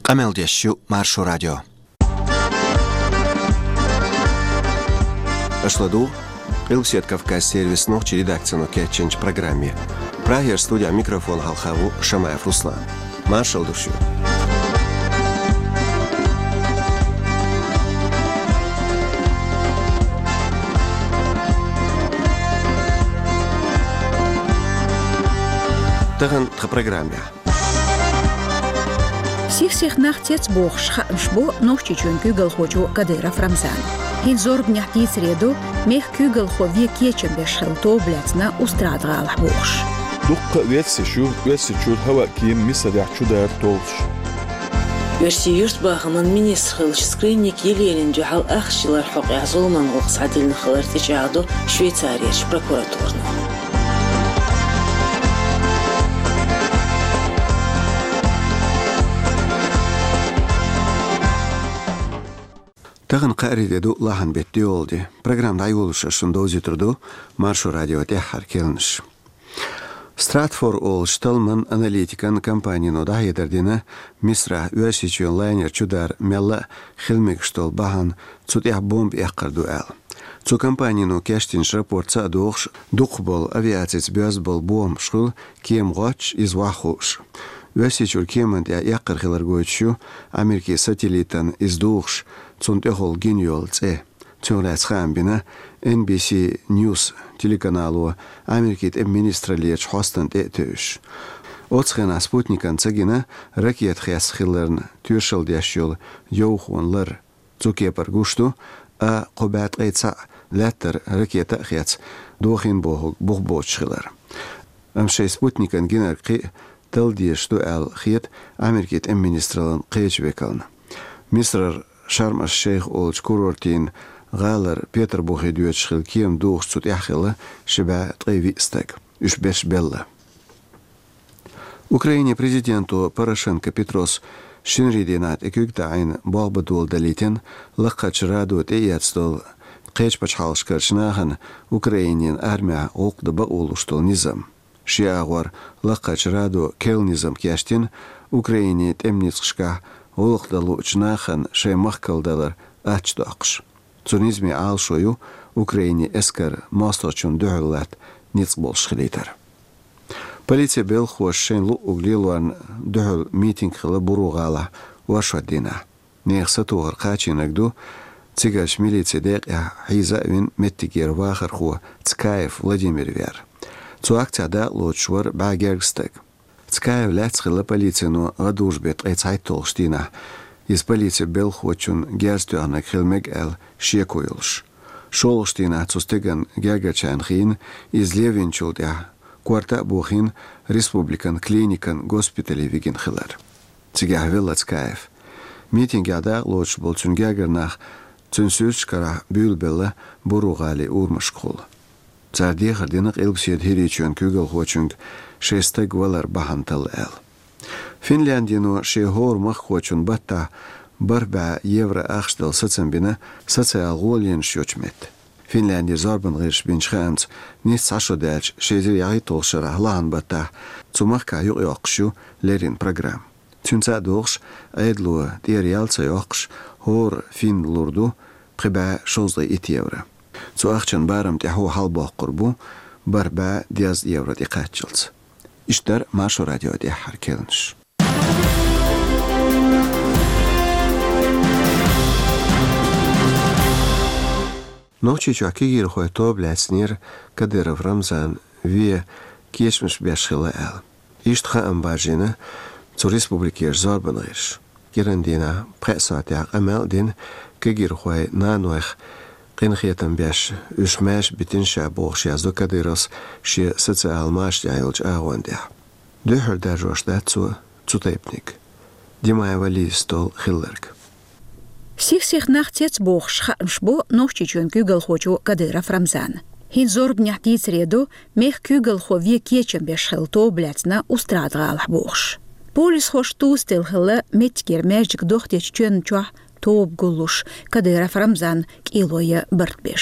Qameldeshu Marşo Radio. Ашладу, Илсет Кавказ сервис ночи редакцию Кетченч программе. Прагер студия микрофон Халхаву Шамаев Руслан. Маршал душу. Таган в программе. Всех нахтец бог шбо ночи чун кюгел хочу Кадыров Рамзан. Хин зорб няхти среду мех кюгел хо ве кечем бешхелто блятна устрадгал богш. Дук ветсичу хава ким мисадях чудер толш. Версиюрт бахман министр скринник Елен джахал ахшилар хок язулман гоксадилн хлартичаду Швейцария прокуратурно. Тагын qaridеду лахан бетти олди. Программда айволуша шундози турду Маршо радио техар келниш. Стратфор ол шталман аналитикан компанияно да едердина Мисра Уэсичион лайнер чудар мелла хилмик штол бахан цутях бомб яққарду ал. Цу компанияно кештинш рапортса дуқш дуқбол авиацияц бёзбол бомб шхул кем гоч из вахуш. Уэсичур кеманд яққар хиларгойчу Америки сателлитан из дуқш цунтехол гиньолце. Цунлац хамбина NBC News телеканалу Америкит министрлиеч хостан этөш. Оцхена спутникан цагина ракет хяс хиллерн тюшел дяшул йохонлар цукепар гушту а қобат айца латтер ракета хяц дохин бохбочхилар. Амшей спутникан гинарқи талдиешту ал хит Америкит министрлан қечвекалн. Миср Шарм-аш-Шейх олч курортин غالر بيتر بوخي دوتشخل كيم دوخ صوت يحخل شبع طيبي استك اشبش بلا Украине президенту Порошенко Петрос Шинридинат экюгтаин балбадул далитин лакач радут иятстол قيش بچحالشكر شناهن Украинин армия оқды баулуштол низам шиагвар лакач раду кел низам кяштин Украине темницшка олухдалу чнахан шеймахкалдалар ачтоқш Цунизми алшою Украине эскер мосточун дөхлат ниц болшхлитер. Полиция белхуаш шейн лу углилуан дөхл митинг хла буругала вашадина. Нехса тугар қачинагду цигаш милиция дек хиза вин меттигер вахар ху Цкаев Владимир Вер. Цу акция да лучвар багергстек. Цкаев лацхла полицияну гадужбет айцайтолштина. Из полиции белхочун герстюанак хилмег эл шекуилш. Шолштина цустеган гергачан хин из левинчулдя кварта бухин республикан клиникан госпитали вигин хилар. Цигахвилла Цкаев. Митинг ада лоч болчун гергернах цунсючкара бюлбелла буругали урмашкул. Цардихар динак илбсиет хиричун кюгел хочунг шестег валар бахантал эл. Финляндияну шехор маххочун батта барба евро ахштал сацамбина социалголин шочмет. Финляндия зарбан гыш бинчханц не сашодалч шезир яги толшара лан батта цумахка юqшу лерин программ. Цунца дохш айдлу дириалца yoqш хор финлурду қиба шозда 2 евро. Цуахчан барам тяху халбах qurbu барба 10 евро диқатчылц. İşler Marşo Radyo diye harkelenir. Ночи чакигир хойто бляснир Кадыров Рамзан ве кешмиш бешхила эл. Иштха амбажина цу республикер зарбанырш. Герандина пресатяк амелдин кигир хой нануэх قنخيتم بيش اشماش بتنشا بوخش يازو كديرس شي سوциал ماش يايلج اغونديا دهر داجوش داتسو цутепник Димая вали стол хиллерк Всех нахтец бог шбо ночи чун кюгел хочу Кадыров Рамзан Хин зорб няхти среду мех кюгел хо ве кечем бешхелто блятна устрадгал богш Полис хош тустел хилла метгер мэжик дохтеч чун чуа Топ гулуш Кадыров Рамзан килоя бартбеш.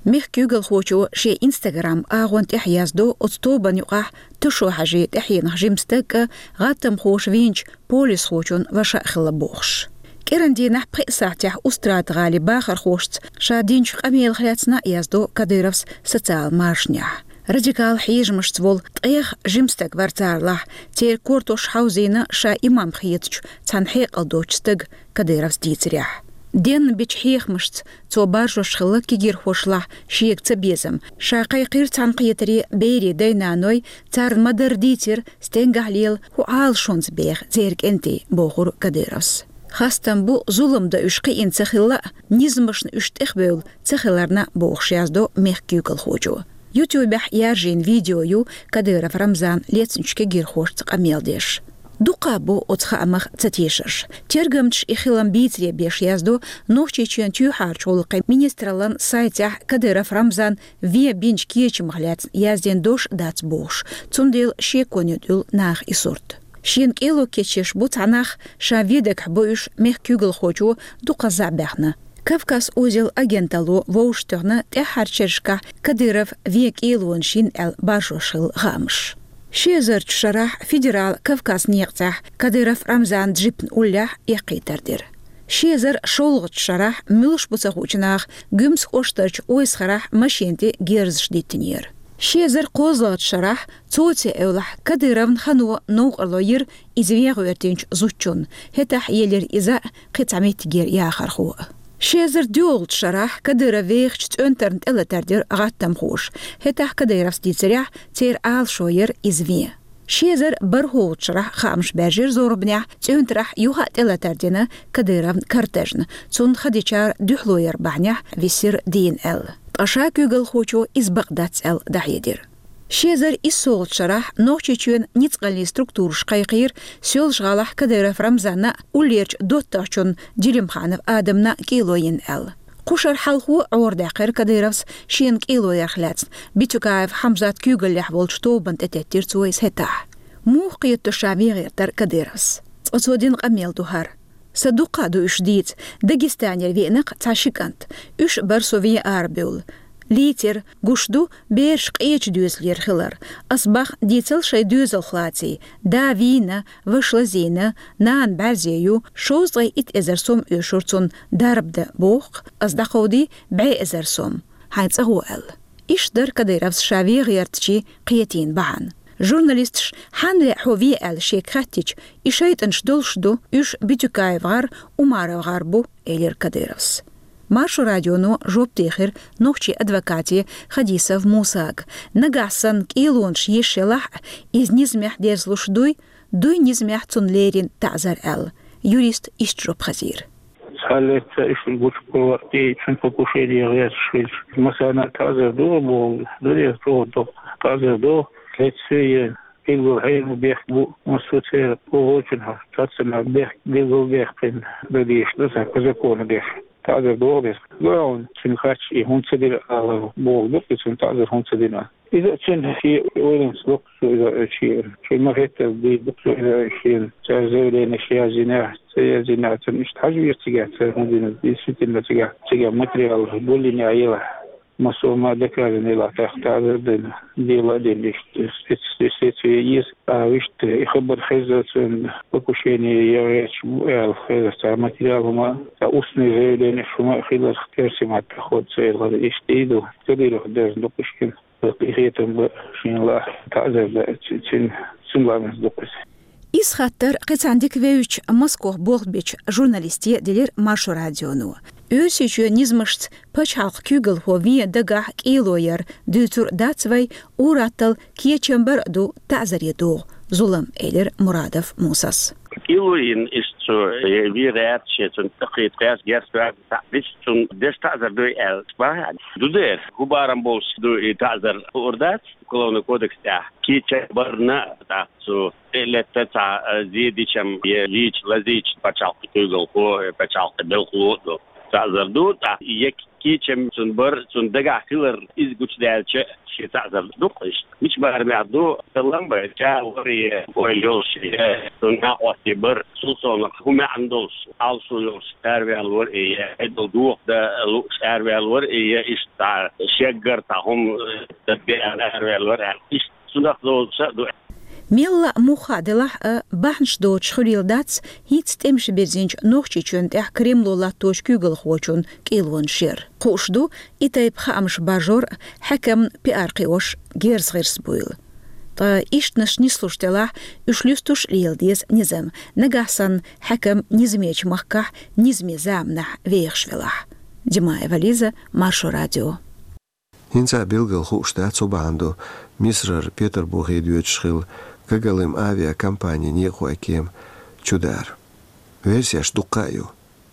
ميخ كيوغل خوشو شي انستغرام اغون تحيازدو اتطوبا نيقاح تشو حاجي تحيين جيمستك غاتم خوش فينش بوليس خوشون وشا خلبوخش كيرندي نحبقي ساعتيح أستراد غالي باخر خوشت شادينش قميل خلاتنا يازدو كاديرفس ستال مارشنيح راديكال حيج مشتبول تقيخ جيمستك ورتارلح تير كورتوش حوزينا شا إمام خيتش تنحيق الدوشتق كاديرفس ديتريح دين بيتحيخ مشت تو بارجو شخلا كيجير خوشلح شيك تبيزم شا قيقير تنقيتري بيري دينانوي تار مدر ديتر ستنقح ليل هو عال شونز بيخ زيرك انتي بوغور كاديرفس خاستن بو ظلم دا اشقي ان تخلا نيزمشن اشتخبول تخلارنا بوخشيازدو ميخ كيوكل خوجو يوتيوب يارجين فيديو كاديرف رمزان ليتنشكي جير خوش تقاميل ديش دوقابو اتخا امخ تتيشش ترجمتش اخيلان بيتري بيش يازدو نوخشي چيان تيوحار چولقي مينسترالان سايتيح كاديرف رمزان فيا بينش كيچ مخلات يازدين دوش دات بوش تنديل شيكونيو دول ناخ اسورت شين كيلو كيتشش بوت عناخ شافيدك بوش ميخ كيوغل خوجو دوقا زعباخنا كافكاس اوزيل اجنتالو ووشتغنا تحار شرشكا كاديرف فيا كيلون شين ال بارشوشل غامش شيزر شرح فيدرال كافكاس نيقتاح كاديرف رمزان جيبن أولاح يقيتردر شيزر شولغت شرح ملش بوتاخوچناخ گمس خوشترچ اويس خرح ماشينتي گيرزش ديتنير شيزر قوزلات شرح توتي اولح كاديرفن خنو نوغ اللوير ازويغو ارتينش زوچون هتاح يلير ازاء قطعميت جير ياخر خو شيزر ديولت شرح كاديرف ويغش تونترنت الا تردير غاتم خوش هتاح كاديرف ستيتسريح تير آل شوير ازوي شيزر برهوت شرح خامش باجر زوربنيح تونترح يوهات الا تردينا كاديرفن كارتجن تون خديچار دحلوير بعنيح ويسير دين ال أشا كيوغل خوچو إز بغداد ال دحيدير شيزر إسول شرح نوچي چون نيتقلي ستركتور شقيقير سيول شغالح كاديرف رمزانا وليرچ دوتاچون جيلمخانف آدمنا كيلوين ال قشر حلخو عورداقير كاديرفس شين كيلو يخلاتس بيتوكايف حمزات كيوغل يحبولش توبن تتتير تويس هتاح موقيت تشابي غيرتر كاديرفس أصودين قميل دوهر صدوقا دو اشديت داغستانير وينق تاشيكانت اش برسوفي اربيول ليتر غوشدو بيرش قيچ دوزلير خلر اصبح ديتل شي دوزل خلاتي دا وينا وشلزينا نان برزيو شوزغي ات ازرسوم يشورتون داربدا بوخ اصدقودي بعي ازرسوم هايتس اغوال اش در كاديرفس شاوي غيرتشي قيتين بعن журналистш ханре ховие эл шекхатич ишайтанш долшду уш битюкаевгар умаравгарбу элер кадыровс Маршу радиону жоптехер нохчи адвокати Хадисов Мусак нагасан килонш ешелах из низмях дерзлушдуй дуй низмях цунлерин тазар эл юрист ишчроп хазир حالة إيش البوشكو تي شنو كوشيدي غير شويش مثلا تعذر دو بو دوري دو تعذر دو ليتسي كيلو هين بيخبو مسوتي ووجنها تاتسنا بيخ بين بديش لسا كزكون بيخ تعذر دو بيخ لون سنخاتش هون تدير على بو دوك تعذر هون تدير إذا كان في ويلنس دوك إذا شيء ما هيت دي دوك إذا شيء تعذر لين شيء زينة مش حاجة يرتجع هون دي سيتنا تجا ماتريال بوليني عيله مسوما دكارني لا تعذر دين استيس ويشت يخبر خزة بكوشيني يعيش الخزة تاع ماتريال هما تاع أسني زيدين شوما خلال اختيارسي مع تاخد سير غادي يشتيدو تديرو خداز دوكشكين بقيتهم شين لا تعذر تسن لا من دوكس إس خاطر قطعندك ويوش مسكوه بولبيش جورناليستي ديلير مارشو راديونو Ösüçü nizmişt paçalq kügül hoviye dagah kiloyer dütür datsvay urattal kiyeçember du ta'zariyedu zulüm elir Muradov Musas. Kiloyin ist so wie reaction taqit qas gerstrak ta'bistun desta'zar du el sbahan du der hubaram bos du ta'zar urdat kolonu kodeks ta kiyeçemberna ta so eletta ta zidicham ye lich lazich paçalq kügül ho paçalq belqlu تعذر دو كيتشم تنبر تندقع كلر إذ قلت دالشة شيء تعذر دقش مش بارمع دو تلم برجع وري ويلوش تنقع وتبر سلطان هم عندوش عالسولوش أربع الورقية الدو ده لوش أربع الورقية إستع شجر تهم تبيع أربع الورقة إست سنخ دو Мелла мухаделах бахншдоч хурилдац хит темш безинч нохчичун тех кремлола точ күгел хочун килвон шер. Кушду итайп хамш бажор хакам пиаркиош герсгерс буйл. Та иштнаш нислуштела ушлюстуш рилдез низам. Нагасан хакам низмеч махках низмезамнах вейхшвелах. Димаева Лиза, Маршо радио. Hinza bilgel hoogstaat zo baando, Misrer Peterburg eduetschil, kagalem aviacampanie niehuakiem, чудар. Версия штукаю.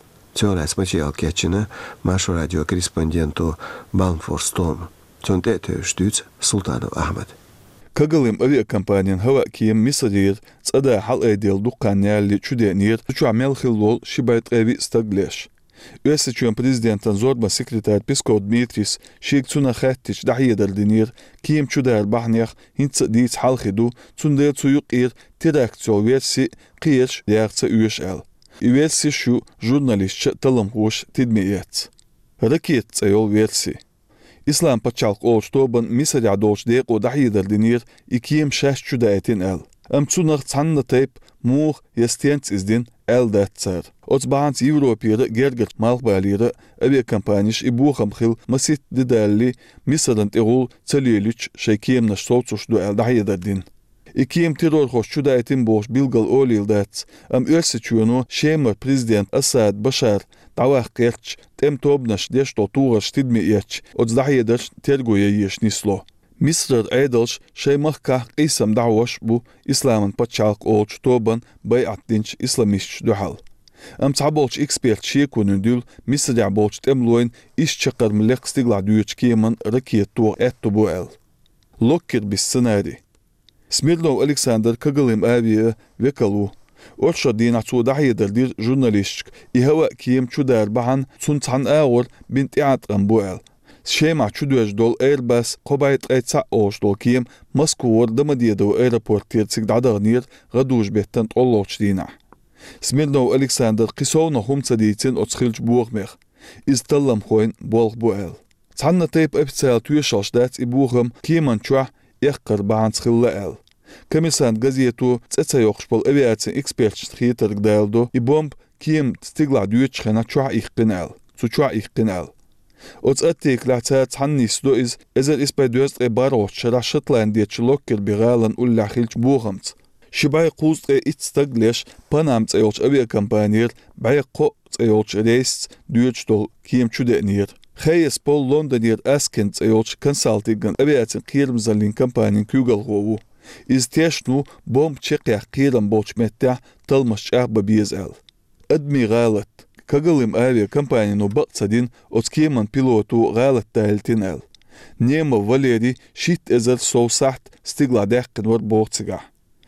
Цёрас материал кетчина, Маршо радио корреспонденту Балнфорстом. Цонтете штуц Султанов Ахмед. Kagalem aviacampaniyan hawaakiem Misrer tsada hal edel duqaniyalli çudenir, çuamel khilol shibayt evi staglesh. Üyesiçün prezidentin zorba sekreter Peskov Dmitris şik tsuna khattiç dahiyedel dinir kim çudar bahniyah hintsa diç halxidu tsunde tsuyuk teraktio versi qiyeş reaksiya üyeş el. Versi şu jurnalistçe talım hoş tidmiyet. Raket tsayol versi. İslam paçalq olçtoban misarya dolç deq o dahiyedel dinir ikim şaş çudayetin el. Am tsunaq tsanna tayp muh yestens izdin eldatser. Otsbahans Европиры гергерт малбалиры авиакомпанииш ибухам хил масит дедалли мисадант игул цалилич шайкемнаш солцушду элдахидадин. Иким террор хошчуда этим бош билгал олилдац. Ам ölsичуну шемер президент Асад Башар тавах керч тем тобнаш дешто тугаш тидмиеч отздахидаш тергуя еш нисло. Misrer Edelş şeymahkah qisam da'wash bu İslamın paçalq olç toban bay'atdinç islamistç duhal. Am tabolç expert şekunundul Misrer bolç temloin iş çaqar mlek stigla düç kiman raket tu ettu bu el. Lokker bis scenari. Smirnov Alexander Kagalim aviya vekalu. Orşa din atsu dahiyedaldir jurnalistçk i hava kim çudar bahan suntan ağır bint i'atqan bu el. Şema çudöj dol Airbus qobayt etsa oş dol kim Moskva damadiyedo aeroport tirtsik dadarnir gaduj bettan olloçdina. Smirnov Alexander qisovna humtsaditsin otskilch buğmer. İstallam khoyn bolg bu el. Tsanna tayp oficial tüyşalşdats i buğum kiman çuah eqqar bahanskilla el. Komisant gazetu tsetsa yoqshpol aviatsiya ekspertç xitarg daldo i bomb kim stigla düç xena çuah iqqin el. Su çuah iqqin el. Ots attiklata tsannis do iz ezel isbay döst baro chara Shotlandia chlokker biralan ullahilch buğamts. Shibay quzqe itstaglesh panamts ayolch aviakompaniyer bayqo ayolch reis düç dol kim çudenir. Hayes Pol Londonir askent ayolch consulting aviatsiya qirmzalin kompaniyin kügalgovu. Iz teshnu bomb cheqya qiram bolchmetta talmash babiz el. Admiralat Kagalim aviakompaniyanu baqtsadin otskiman pilotu galat tailtin el. Nema Valeri shit ezer sovsaht stigla deqqin var boğtsiga.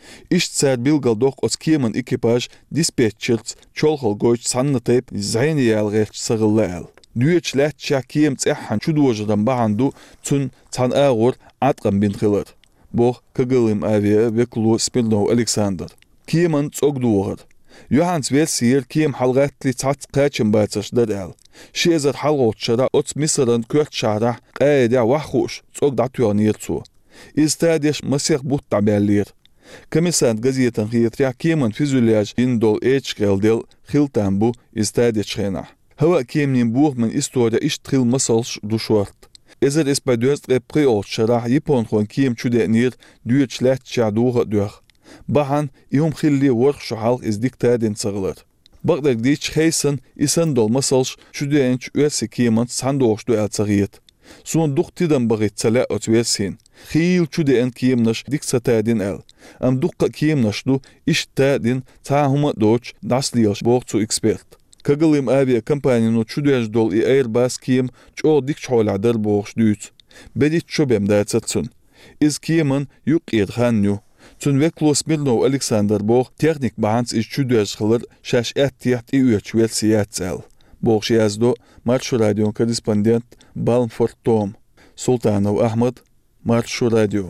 İştsar bilgal doq otskiman ekipaj dispatcherts çolxol goyç sanna tayp zayniyal gayç sağılla el. Düyeçlet çakiem tsahhan çudojdan bahandu tsun tsan ağır atqan bin xilar. Boq Kagalim avia veklu Smirnov Alexander. Kiman tsogduğar. Johans versiyer kim halgatli tats qaçın batsashlar el. Şezer halgotçara ots Misran kört şara qayda wahxuş tsog datyanirtsu. İstadiş masih but tabellir. Komisant gazetan xiyatriya kiman fizyolaj indol eçgeldel xiltambu istadiş xena. Hava kimnin buğman istoriya iştril masalş duşort. Ezer espadöst repriotçara Yipon xon kim çudenir düyeçlet çaduğa döx. Bahan ihum xilli workşu halk iz diktadin sağılır. Baqdak diç xeysan isan dolmasalş çudenç üyesi kiman sandoğuşdu eltsağıyet. Son duqtidan bağit sala otversin. Xil çuden kimnaş diksatadin el. Am duqqa kimnaşdu iştadin tahuma doç dasliyalş boğçu ekspert. Kagalim aviakompaniyanu çudenç dol i Airbus kim ço dik çoladar boğuş düç. Bedit çobem datsatsun. İz kiman yuk irxanyu. Tun veklo Smirnov Alexander boq texnik bahans iz çudöz xılır şaş ettiyaht i üyeç versiyatsel. Богш язду Маршу радио корреспондент Балмфорд Том. Султанов Ахмад, Маршу радио.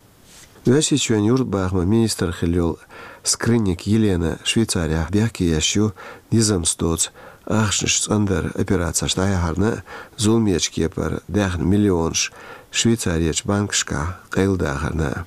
Весичуен юртбахма министр хилюл скрынник Елена Швейцария бяки ящу низам стоц ахшнш андер операция штая харна зулмечки пар 10 миллионш Швейцарияч банкшка кайлда харна.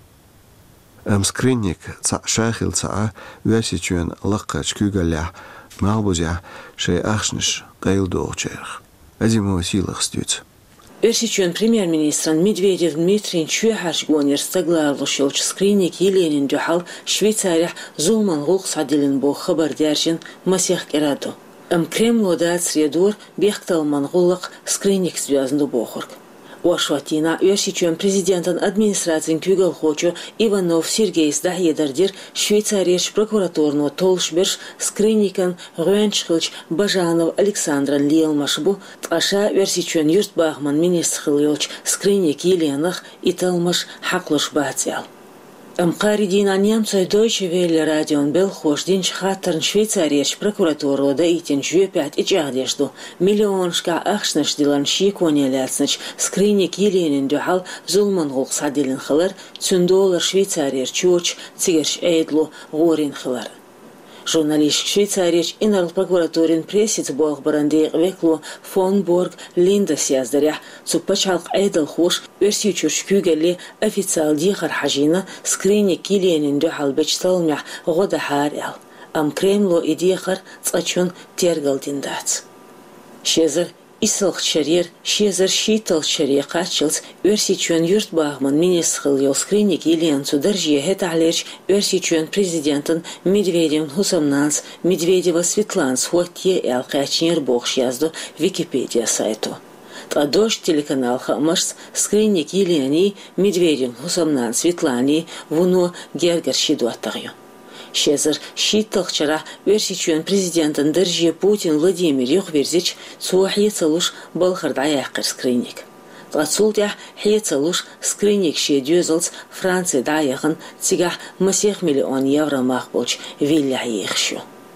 Скрынник шахил ца весичуен лаккач кюгаля малбузя шей ахшнш кайлдоочер. Азимо силах стюц. Версичуен премьер-министр Медведев Дмитрий Чуяхарш гонер стагларлу шелч скринник Еленин дюхал Швейцария зулман гулк садилин бо хабар дяржин масех кераду. Кремло дат средур бехтал мангуллак скринник связанду бохорг. Уашватина Версичуен президентан администрациян кюгал хочу Иванов Сергей Сдахедардир Швейцарияш прокуратурну толшберш скринникан Рюэнчхилч Бажанов Александран Лиелмашбу тҟаша Версичуен юртбахман министр хилч скринник Еленах и талмаш хаклуш бацял. Амқаридина немцой Deutsche Welle радион бел хождин хаттерн Швейцарияш прокуратуру да итин жуе 5 ичагдешду миллионшка ахшнаш дилан шиконеляцнач скринник Еленин дюхал зулман гулк садилин хилар $10 Швейцарияш чуч цигерш эйдлу горин хилар. Журналист Швейцарияш инарл прокуратурин пресиц болг барандей веклу фон Борг Линда сяздаря цупачалк эйдл хуш Версичуш кюгели официал дихар хажина скринник Еленин дюхал бечталмях года харял. Кремло и дихар цачун тергалдин дац. Шезер Исылх чарьер, шезер щитал чарье качылц, Версичуен юртбахман министр хил скринник Еленцу держи хеталерч Версичуен президентан Медведев Хусамнанс Медведева Светланс хотье эл качнер богш язду Википедия сайту. Традош телеканал Хамашс скринник Елени Медведев Хусамнанс Светлани вуно гергер шидуатагю. Шезер щиталчара Версичуен президентан держи Путин Владимир Юхверзич цуахьецалуш балхардаяхкар скринник. Тлацултях хьецалуш скринник шедюзалц Франция даяхан цигах масех миллион евро махболч вилля ехшу.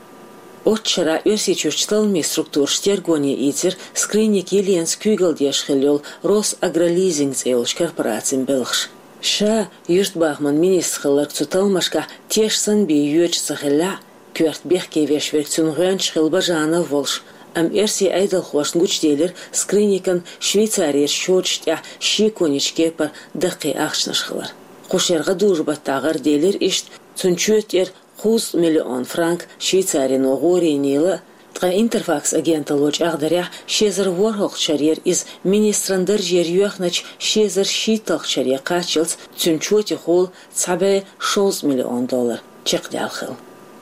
Отчара Версичучталми структур штергони итер скринник Еленс кюгалдеш хилёл Росагролизинг цейлч корпорациям белхш. Ша юртбахман министр хилар цуталмашка тешсан би юэчса хилля кюрт бехке вешверк цунгэнч хил Бажанов волш. Эрси айдал хвашн гучделер скринникан Швейцария шочтя шиконичке пар дақи ахшнаш хилар. Хушерга дужбаттагар делер ишт цунчуэтер 100 миллион франк Швейцария огори нила Тға Интерфакс агенталоч ағдарях шезір ворхоқ чарьер из министрандыр жер юахнач шезір шиталық чарье қачылц цүнчуэти хол цабе $6 миллион чеқдял хил.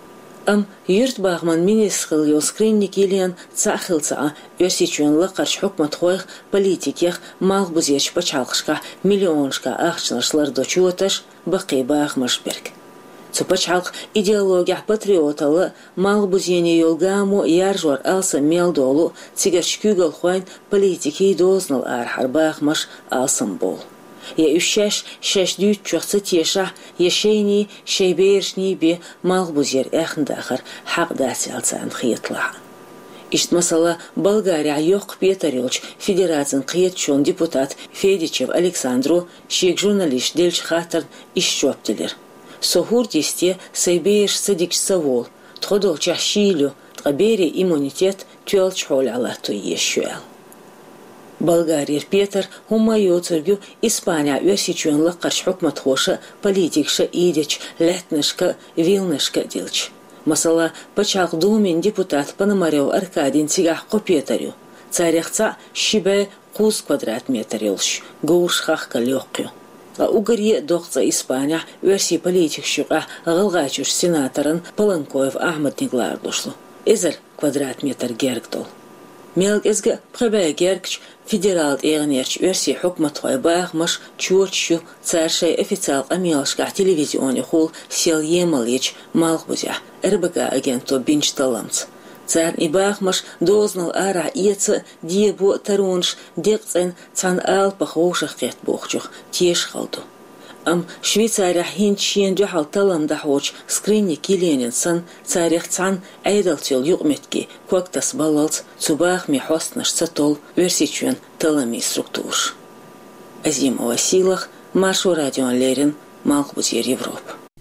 Юртбахман министр хил скринник Елен цахилца Версичуен лақарч хукмат хойх политикех малбузерч пачалқышка миллионшка ахчнашлар дочуаташ бақи бахмашберг. Цупачалк идеология патриоталы малбузене юлгаму яржуар алса мелдолу цигерчкюгал хуайн политики дознал архарбахмаш алсам бол. Я ущаш шашдют чухца теша ешейни шейбершни би малбузер эхндахар хақдати алцан хиетла. Ишт масала Болгария йоқ Петарилч федерацин қиетчон депутат Федичев Александру шек журналист дельч хатар ишчоптелер. Сохур десте сайбееш садикч савол, тходол чашилю, тхабери иммунитет тюэлч холь алату ешуэл. Болгария Петр хумайо цургю Испания Версичуен лақарч хукмат хоша политикша идеч летнышка вилнышка дилч. Масала пачақ думен депутат Пономарев Аркадин цигах Петарю. Царяхца шибе 100 квадратметр елш, гоушхахка лёгкю. Угарье доқца Испания версии политик шуға ғылғачуш сенаторын Паланкоев Ахмад Неглардушлу. Эзер квадратметр гергдол. Мелк эзгі пхабая гергч федерал эғнерч версии хукмат хой бағмаш чуочшу царшай официал амелшка телевизионе хул сел емалыч малхбузя РБК агенту бинчталамц. Цар и бахмаш дознал ара иеца диебу тарунш декцен цан ал пахошах кет бохчух теш халду. Ам Швейцария хинчиен дюхал талам дахоч скринни киленинсан царих цан айдалтил югметки куактас балалц цубах ми хостнаш цатол версичуен талами структур. Азимова силах Маршу радио Лерин Малхбутир Европ.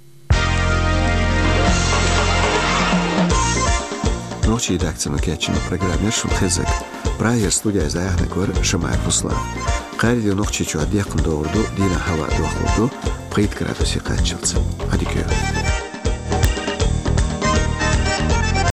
Ночи редакцияны кетчина программер Шунхезек. Прайер студия изаяхны көр Шамай Руслан. Қайрды ночи чуадияқын доғырду, дина хава доғырду, қайд градуси қатчылцы. Адикё.